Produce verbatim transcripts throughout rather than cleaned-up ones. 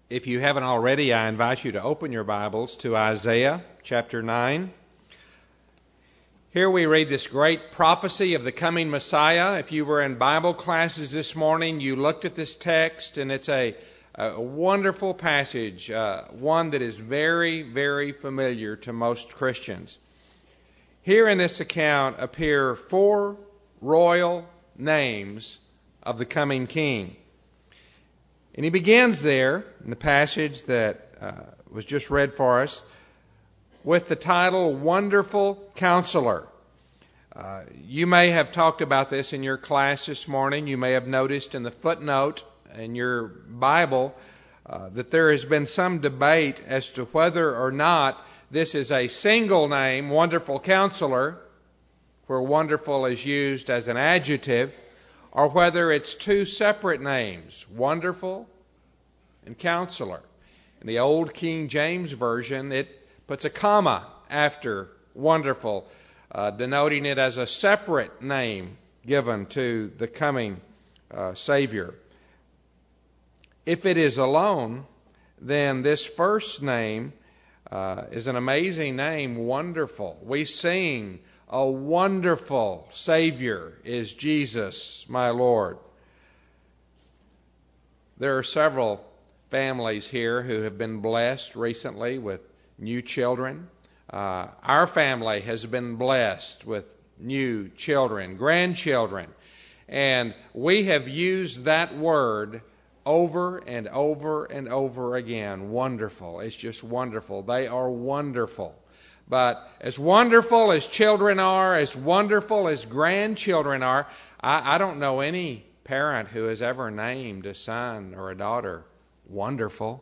If you haven't already, I invite you to open your Bibles to Isaiah chapter nine. Here we read this great prophecy of the coming Messiah. If you were in Bible classes this morning, you looked at this text, and it's a, a wonderful passage, uh, one that is very, very familiar to most Christians. Here in this account appear four royal names of the coming king. And he begins there in the passage that uh, was just read for us with the title Wonderful Counselor. Uh, you may have talked about this in your class this morning. You may have noticed in the footnote in your Bible uh, that there has been some debate as to whether or not this is a single name, Wonderful Counselor, where wonderful is used as an adjective, or whether it's two separate names, Wonderful and Counselor. In the old King James Version, it puts a comma after Wonderful, uh, denoting it as a separate name given to the coming uh, Savior. If it is alone, then this first name uh, is an amazing name, Wonderful. We sing, "A wonderful Savior is Jesus, my Lord." There are several families here who have been blessed recently with new children. Uh, our family has been blessed with new children, grandchildren, and we have used that word over and over and over again. Wonderful. It's just wonderful. They are wonderful. But as wonderful as children are, as wonderful as grandchildren are, I, I don't know any parent who has ever named a son or a daughter Wonderful.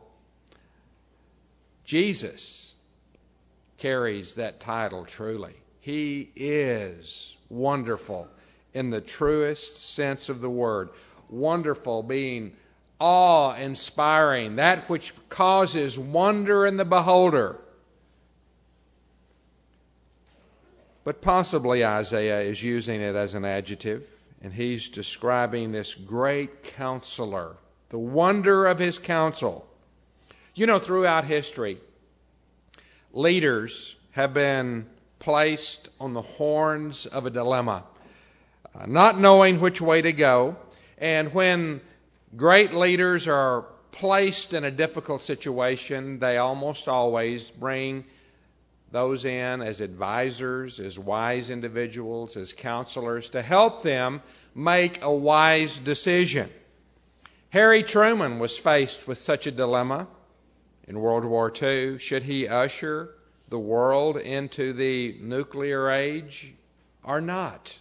Jesus carries that title truly. He is wonderful in the truest sense of the word. Wonderful being awe-inspiring, that which causes wonder in the beholder. But possibly Isaiah is using it as an adjective, and he's describing this great counselor, the wonder of his counsel. You know, throughout history, leaders have been placed on the horns of a dilemma, uh, not knowing which way to go. And when great leaders are placed in a difficult situation, they almost always bring those in as advisors, as wise individuals, as counselors, to help them make a wise decision. Harry Truman was faced with such a dilemma in World War Two. Should he usher the world into the nuclear age or not?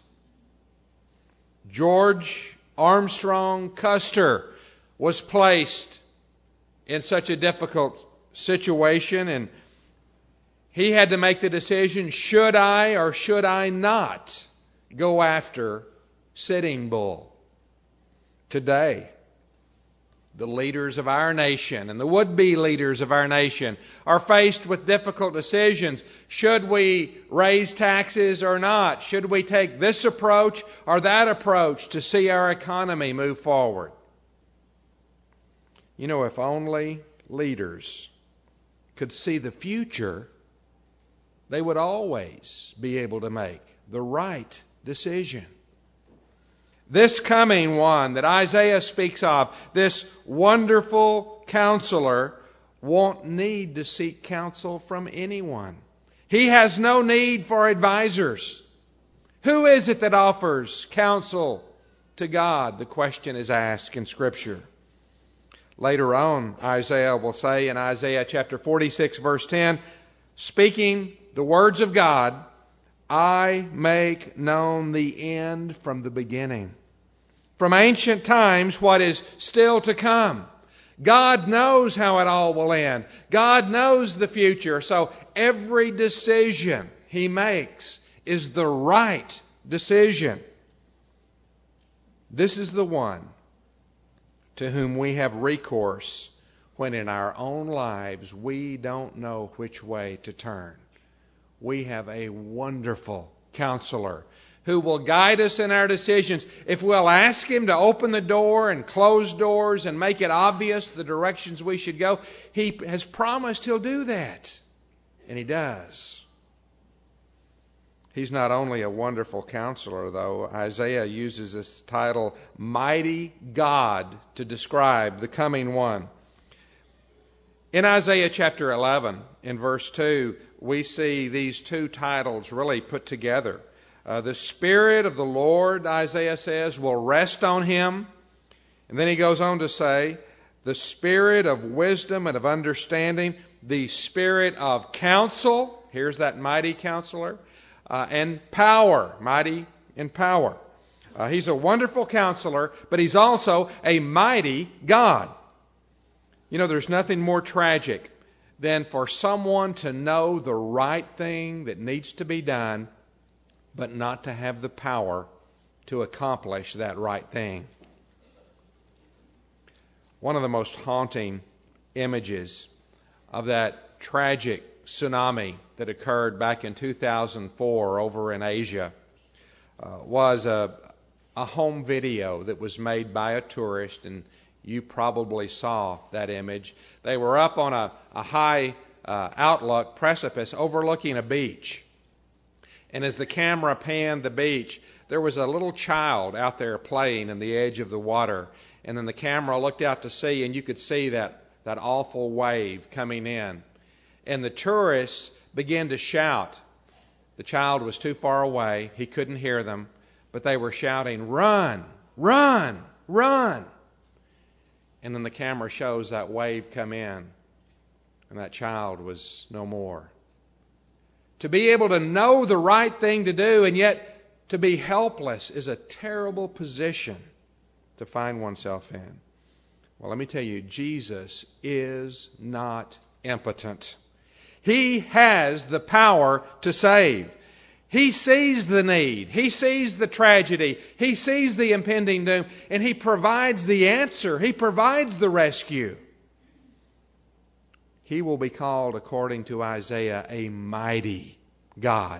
George Armstrong Custer was placed in such a difficult situation, and he had to make the decision, should I or should I not go after Sitting Bull? Today, the leaders of our nation and the would-be leaders of our nation are faced with difficult decisions. Should we raise taxes or not? Should we take this approach or that approach to see our economy move forward? You know, if only leaders could see the future, they would always be able to make the right decision. This coming one that Isaiah speaks of, this wonderful counselor, won't need to seek counsel from anyone. He has no need for advisors. Who is it that offers counsel to God? The question is asked in Scripture. Later on, Isaiah will say in Isaiah chapter forty-six, verse ten, speaking the words of God, I make known the end from the beginning. From ancient times, what is still to come. God knows how it all will end. God knows the future. So every decision He makes is the right decision. This is the one to whom we have recourse when in our own lives we don't know which way to turn. We have a wonderful counselor who will guide us in our decisions. If we'll ask Him to open the door and close doors and make it obvious the directions we should go, He has promised He'll do that. And He does. He's not only a wonderful counselor, though. Isaiah uses this title, Mighty God, to describe the coming one. In Isaiah chapter eleven, in verse two, we see these two titles really put together. Uh, the Spirit of the Lord, Isaiah says, will rest on Him. And then he goes on to say, the Spirit of wisdom and of understanding, the Spirit of counsel, here's that mighty counselor, uh, and power, mighty in power. Uh, he's a wonderful counselor, but He's also a mighty God. You know, there's nothing more tragic than for someone to know the right thing that needs to be done, but not to have the power to accomplish that right thing. One of the most haunting images of that tragic tsunami that occurred back in two thousand four over in Asia uh, was a, a home video that was made by a tourist, and you probably saw that image. They were up on a, a high uh, outlook precipice overlooking a beach. And as the camera panned the beach, there was a little child out there playing in the edge of the water. And then the camera looked out to sea, and you could see that, that awful wave coming in. And the tourists began to shout. The child was too far away. He couldn't hear them. But they were shouting, "Run! Run! Run!" And then the camera shows that wave come in, and that child was no more. To be able to know the right thing to do and yet to be helpless is a terrible position to find oneself in. Well, let me tell you, Jesus is not impotent. He has the power to save. He sees the need. He sees the tragedy. He sees the impending doom. And He provides the answer. He provides the rescue. He will be called, according to Isaiah, a mighty God.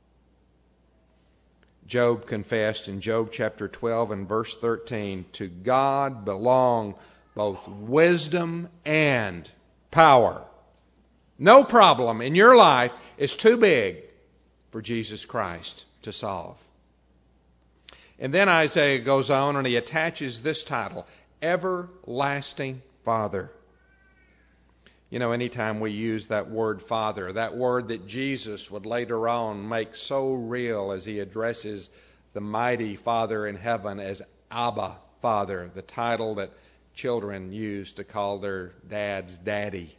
Job confessed in Job chapter twelve and verse thirteen, to God belong both wisdom and power. No problem in your life is too big for Jesus Christ to solve. And then Isaiah goes on and he attaches this title, Everlasting Father. You know, anytime we use that word Father, that word that Jesus would later on make so real as He addresses the mighty Father in heaven as Abba, Father, the title that children use to call their dads Daddy.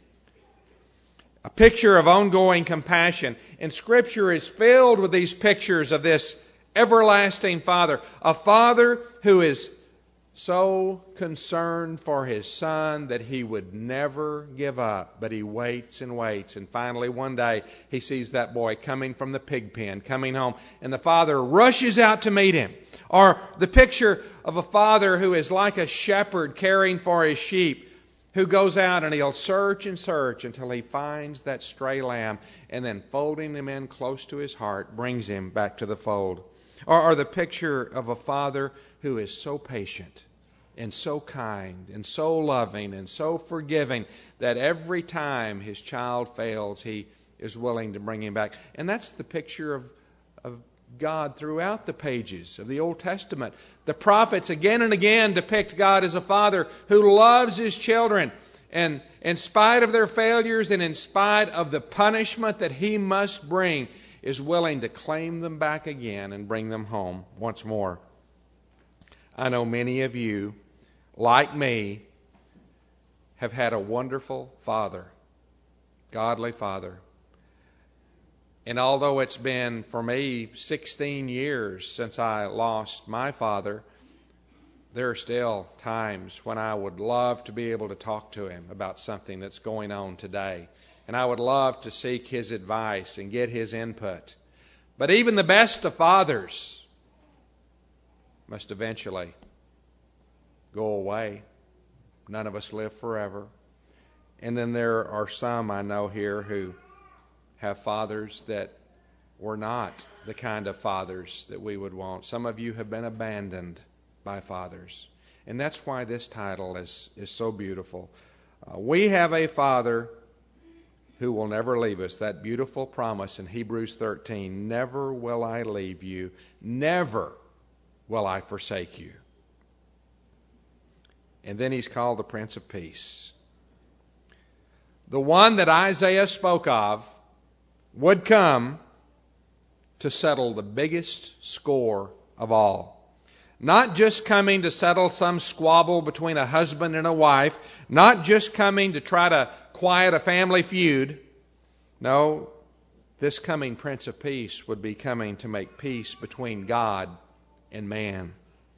A picture of ongoing compassion. And Scripture is filled with these pictures of this everlasting Father. A Father who is so concerned for His Son that He would never give up, but He waits and waits. And finally one day He sees that boy coming from the pig pen, coming home, and the Father rushes out to meet him. Or the picture of a father who is like a shepherd caring for his sheep, who goes out and he'll search and search until he finds that stray lamb, and then folding him in close to his heart brings him back to the fold. Or, or the picture of a father who is so patient and so kind and so loving and so forgiving that every time his child fails, He is willing to bring him back. And that's the picture of, of God throughout the pages of the Old Testament. The prophets again and again depict God as a father who loves His children, and in spite of their failures and in spite of the punishment that He must bring, is willing to claim them back again and bring them home once more. I know many of you, like me, have had a wonderful father, godly father. And although it's been, for me, sixteen years since I lost my father, there are still times when I would love to be able to talk to him about something that's going on today. And I would love to seek his advice and get his input. But even the best of fathers must eventually go away. None of us live forever. And then there are some I know here who have fathers that we're not the kind of fathers that we would want. Some of you have been abandoned by fathers. And that's why this title is, is so beautiful. Uh, we have a Father who will never leave us. That beautiful promise in Hebrews thirteen, never will I leave you, never will I forsake you. And then he's called the Prince of Peace. The one that Isaiah spoke of would come to settle the biggest score of all. Not just coming to settle some squabble between a husband and a wife, not just coming to try to quiet a family feud. No, this coming Prince of Peace would be coming to make peace between God and man.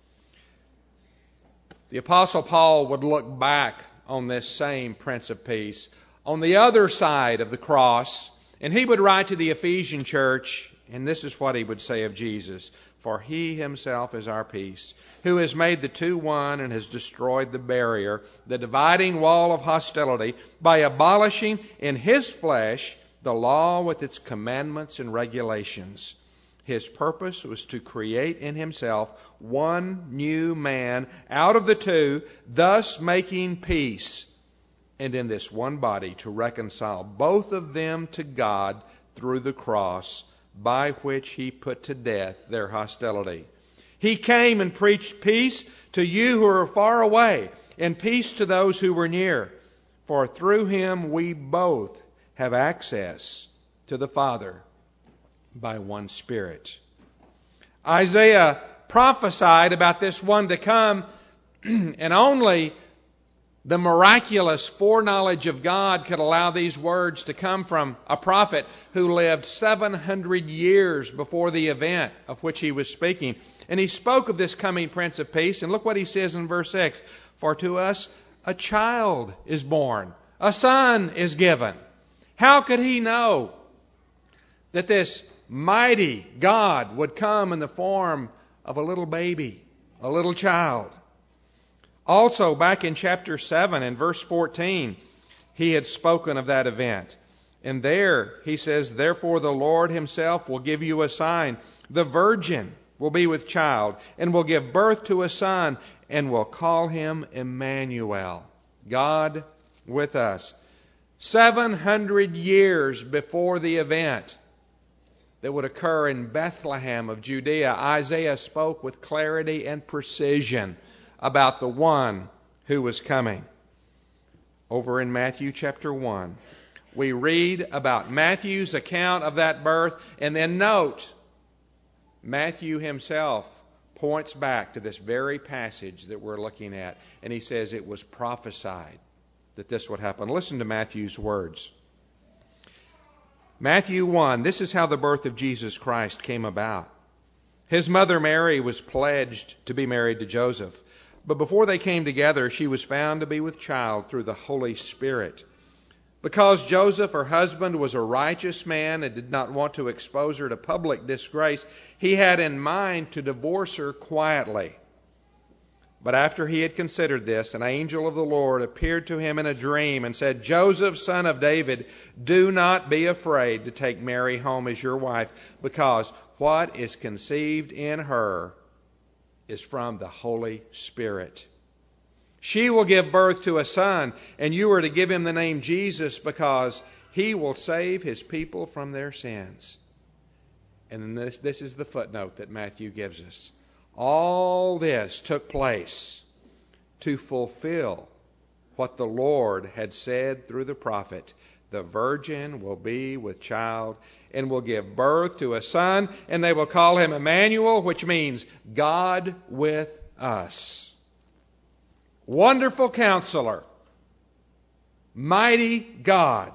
The Apostle Paul would look back on this same Prince of Peace on the other side of the cross, and he would write to the Ephesian church, and this is what he would say of Jesus. For he himself is our peace, who has made the two one and has destroyed the barrier, the dividing wall of hostility, by abolishing in his flesh the law with its commandments and regulations. His purpose was to create in himself one new man out of the two, thus making peace, and in this one body to reconcile both of them to God through the cross, by which he put to death their hostility. He came and preached peace to you who are far away, and peace to those who were near. For through him we both have access to the Father by one Spirit. Isaiah prophesied about this one to come, and only the miraculous foreknowledge of God could allow these words to come from a prophet who lived seven hundred years before the event of which he was speaking. And he spoke of this coming Prince of Peace. And look what he says in verse six. For to us a child is born, a son is given. How could he know that this mighty God would come in the form of a little baby, a little child? Also, back in chapter seven and verse fourteen, he had spoken of that event. And there he says, Therefore the Lord himself will give you a sign. The virgin will be with child and will give birth to a son and will call him Emmanuel, God with us. Seven hundred years before the event that would occur in Bethlehem of Judea, Isaiah spoke with clarity and precision about the one who was coming. Over in Matthew chapter one, we read about Matthew's account of that birth, and then note, Matthew himself points back to this very passage that we're looking at, and he says it was prophesied that this would happen. Listen to Matthew's words. Matthew one, this is how the birth of Jesus Christ came about. His mother Mary was pledged to be married to Joseph. But before they came together, she was found to be with child through the Holy Spirit. Because Joseph, her husband, was a righteous man and did not want to expose her to public disgrace, he had in mind to divorce her quietly. But after he had considered this, an angel of the Lord appeared to him in a dream and said, Joseph, son of David, do not be afraid to take Mary home as your wife, because what is conceived in her is from the Holy Spirit. She will give birth to a son, and you are to give him the name Jesus, because he will save his people from their sins. And then this, this is the footnote that Matthew gives us. All this took place to fulfill what the Lord had said through the prophet. The virgin will be with child and will give birth to a son, and they will call him Emmanuel, which means God with us. Wonderful Counselor, Mighty God,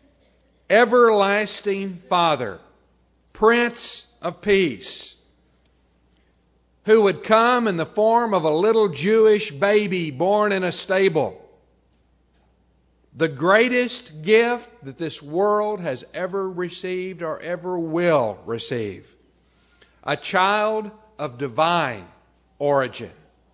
Everlasting Father, Prince of Peace, who would come in the form of a little Jewish baby born in a stable. The greatest gift that this world has ever received or ever will receive. A child of divine origin.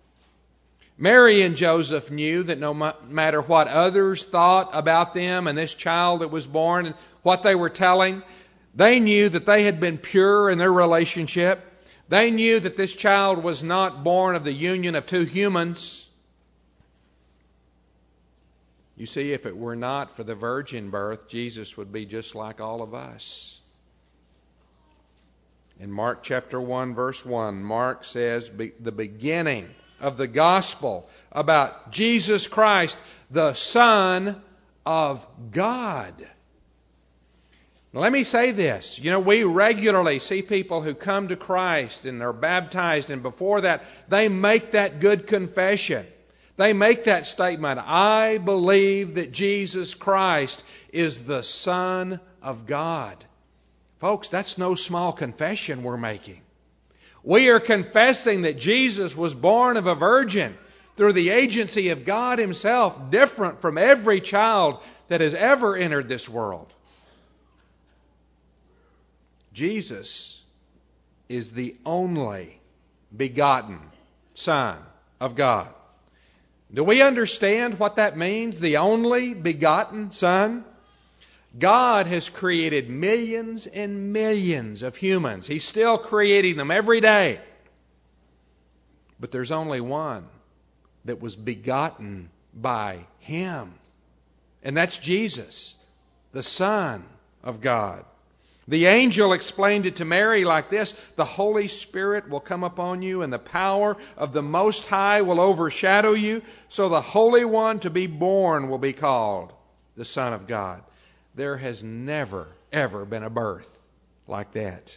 Mary and Joseph knew that no matter what others thought about them and this child that was born and what they were telling, They knew that they had been pure in their relationship. They knew that this child was not born of the union of two humans. You see, if it were not for the virgin birth, Jesus would be just like all of us. In Mark chapter one, verse one, Mark says be, the beginning of the gospel about Jesus Christ, the Son of God. Now, let me say this. You know, we regularly see people who come to Christ and are baptized, and before that, they make that good confession. They make that statement, I believe that Jesus Christ is the Son of God. Folks, that's no small confession we're making. We are confessing that Jesus was born of a virgin through the agency of God Himself, different from every child that has ever entered this world. Jesus is the only begotten Son of God. Do we understand what that means? The only begotten Son? God has created millions and millions of humans. He's still creating them every day. But there's only one that was begotten by Him. And that's Jesus, the Son of God. The angel explained it to Mary like this, the Holy Spirit will come upon you and the power of the Most High will overshadow you, so the Holy One to be born will be called the Son of God. There has never, ever been a birth like that.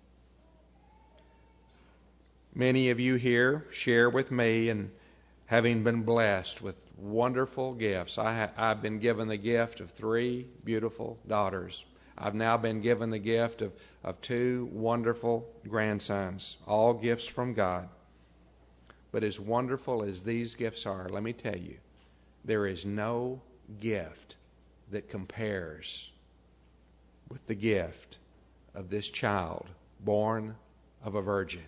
Many of you here share with me in having been blessed with wonderful gifts. I ha- I've been given the gift of three beautiful daughters. I've now been given the gift of, of two wonderful grandsons, all gifts from God. But as wonderful as these gifts are, let me tell you, there is no gift that compares with the gift of this child born of a virgin.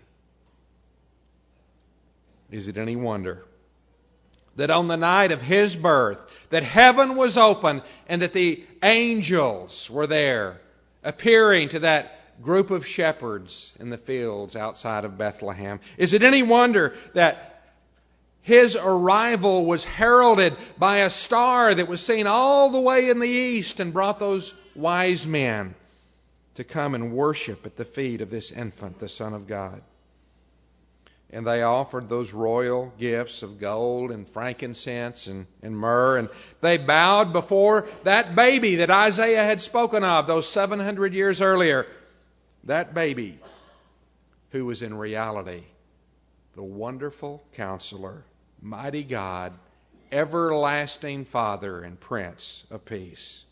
Is it any wonder that on the night of His birth, that heaven was open and that the angels were there, appearing to that group of shepherds in the fields outside of Bethlehem? Is it any wonder that His arrival was heralded by a star that was seen all the way in the east and brought those wise men to come and worship at the feet of this infant, the Son of God? And they offered those royal gifts of gold and frankincense and, and myrrh. And they bowed before that baby that Isaiah had spoken of those seven hundred years earlier. That baby who was in reality the wonderful Counselor, mighty God, everlasting Father and Prince of Peace.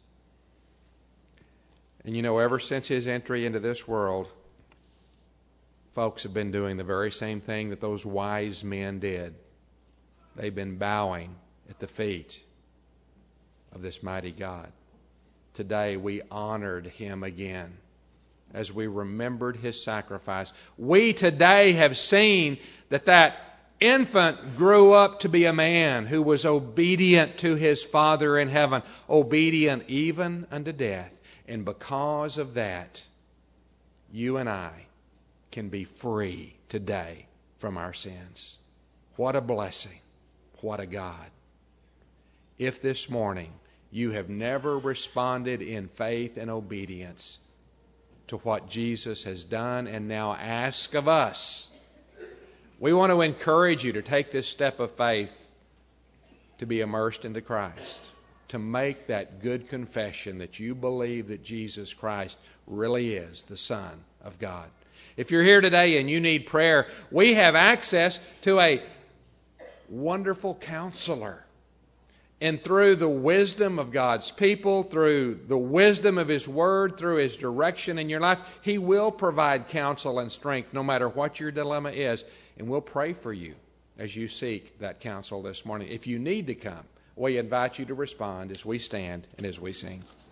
And you know, ever since His entry into this world, folks have been doing the very same thing that those wise men did. They've been bowing at the feet of this mighty God. Today we honored Him again as we remembered His sacrifice. We today have seen that that infant grew up to be a man who was obedient to His Father in heaven, obedient even unto death. And because of that, you and I can be free today from our sins. What a blessing. What a God. If this morning you have never responded in faith and obedience to what Jesus has done and now ask of us, we want to encourage you to take this step of faith to be immersed into Christ, to make that good confession that you believe that Jesus Christ really is the Son of God. If you're here today and you need prayer, we have access to a wonderful counselor. And through the wisdom of God's people, through the wisdom of His Word, through His direction in your life, He will provide counsel and strength no matter what your dilemma is. And we'll pray for you as you seek that counsel this morning. If you need to come, we invite you to respond as we stand and as we sing.